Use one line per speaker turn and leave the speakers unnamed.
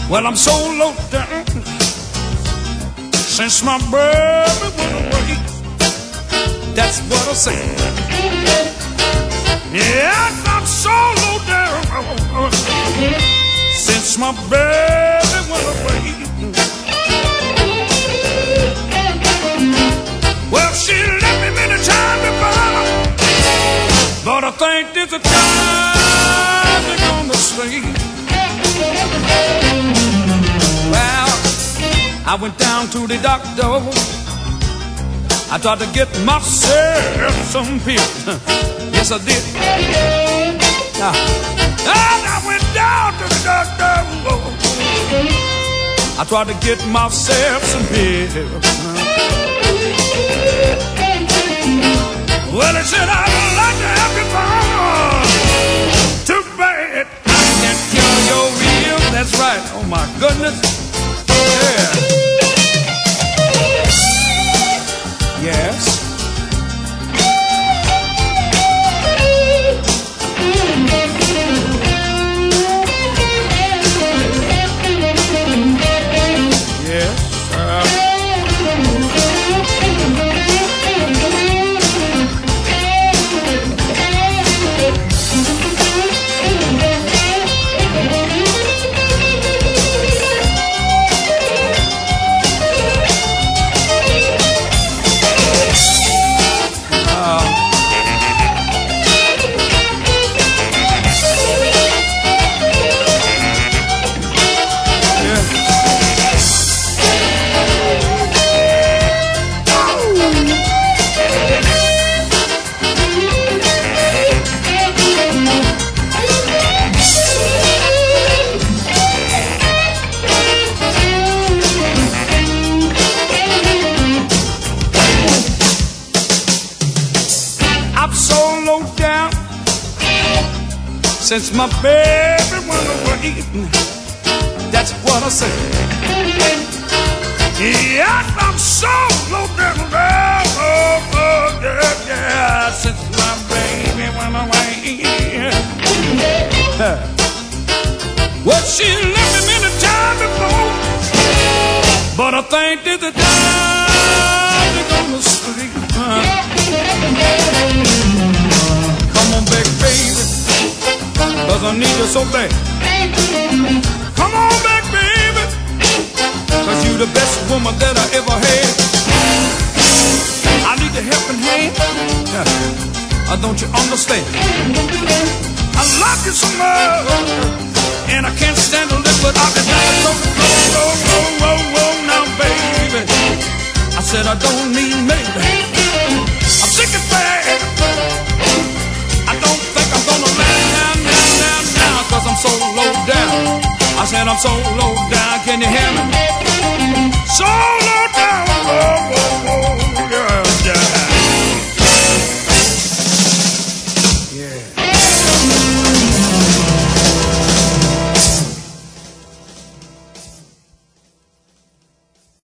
Well, I'm so low down since my baby went away. That's what I say. Yes, I'm so low down since my baby went away. Well, she left me many times before, but I think there's a time they're gonna stay. Well, I went down to the doctor. I tried to get myself some pills. Yes, I did. And I went down to the doctor. I tried to get myself some pills. Well, he said, I'd like to have you fun. Too bad I can't cure your real. That's right. Oh, my goodness. Yeah. Yes. Since my baby went away, that's what I say. Yes, I'm so low down, yeah, since my baby went away. Well, she left me many times before, but I think that the time they're gonna sleep. Come on back, baby, 'cause I need you so bad. Come on back, baby, 'cause you the best woman that I ever had. I need a helping hand. Don't you understand? I love you so much, and I can't stand to live without you. Whoa, now, baby. I said I don't need maybe. I'm sick and bad. I don't think I'm gonna last now, 'cause I'm so low down. I said I'm so low down, can you hear me? So low down.